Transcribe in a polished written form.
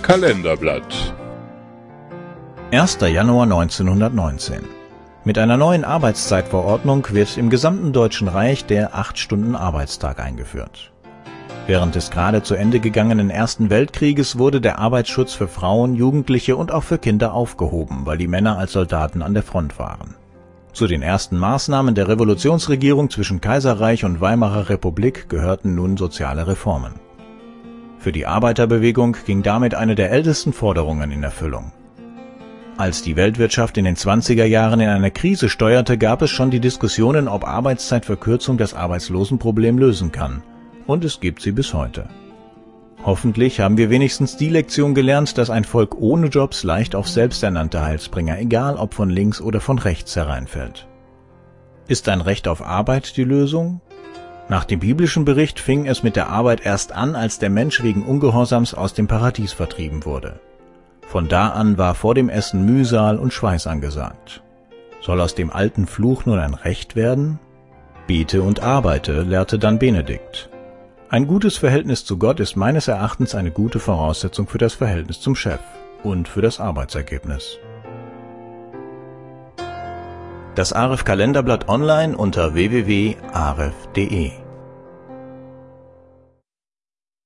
Kalenderblatt. 1. Januar 1919. Mit einer neuen Arbeitszeitverordnung wird im gesamten Deutschen Reich der 8-Stunden-Arbeitstag eingeführt. Während des gerade zu Ende gegangenen Ersten Weltkrieges wurde der Arbeitsschutz für Frauen, Jugendliche und auch für Kinder aufgehoben, weil die Männer als Soldaten an der Front waren. Zu den ersten Maßnahmen der Revolutionsregierung zwischen Kaiserreich und Weimarer Republik gehörten nun soziale Reformen. Für die Arbeiterbewegung ging damit eine der ältesten Forderungen in Erfüllung. Als die Weltwirtschaft in den 20er Jahren in eine Krise steuerte, gab es schon die Diskussionen, ob Arbeitszeitverkürzung das Arbeitslosenproblem lösen kann. Und es gibt sie bis heute. Hoffentlich haben wir wenigstens die Lektion gelernt, dass ein Volk ohne Jobs leicht auf selbsternannte Heilsbringer, egal ob von links oder von rechts, hereinfällt. Ist ein Recht auf Arbeit die Lösung? Nach dem biblischen Bericht fing es mit der Arbeit erst an, als der Mensch wegen Ungehorsams aus dem Paradies vertrieben wurde. Von da an war vor dem Essen Mühsal und Schweiß angesagt. Soll aus dem alten Fluch nun ein Recht werden? Bete und arbeite, lehrte dann Benedikt. Ein gutes Verhältnis zu Gott ist meines Erachtens eine gute Voraussetzung für das Verhältnis zum Chef und für das Arbeitsergebnis. Das AREF Kalenderblatt online unter www.aref.de